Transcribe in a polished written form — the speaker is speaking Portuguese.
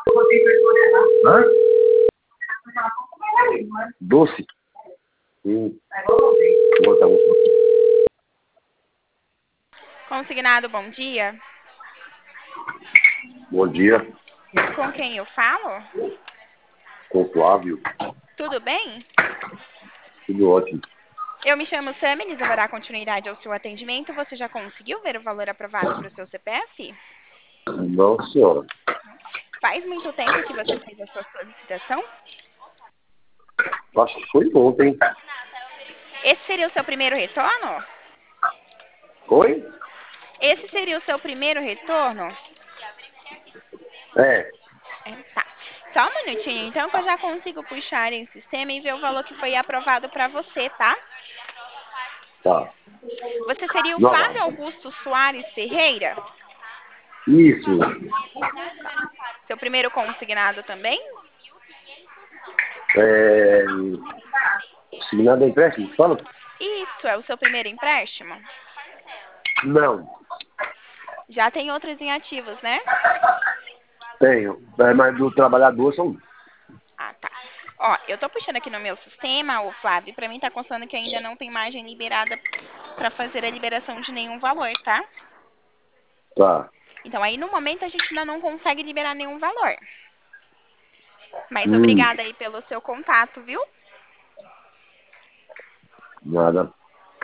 Hã? Doce? Tá bom. Consignado, bom dia. Bom dia, Com quem eu falo? com o Flávio. Tudo bem? Tudo ótimo. Eu me chamo Sam, Elisa vai dar continuidade ao seu atendimento. Você já conseguiu ver o valor aprovado para o seu CPF? Não, senhora. Faz muito tempo que você fez a sua solicitação? Acho que foi ontem. Esse seria o seu primeiro retorno? Foi? Esse seria o seu primeiro retorno? É. Tá. Só um minutinho, então, que eu já consigo puxar em sistema e ver o valor que foi aprovado para você, tá? Tá. Você seria o Não, Flávio não. Augusto Soares Ferreira? Isso. Seu primeiro consignado também? É... Signado empréstimo, fala? Isso, é o seu primeiro empréstimo? Não. Já tem outros em ativos, né? Tenho. É, mas do trabalhador são... Ah, tá. Ó, eu tô puxando aqui no meu sistema, o Flávio, e pra mim tá constando que ainda não tem margem liberada pra fazer a liberação de nenhum valor, tá? Tá. Então aí no momento a gente ainda não consegue liberar nenhum valor. Mas Hum. obrigada aí pelo seu contato, viu? Nada.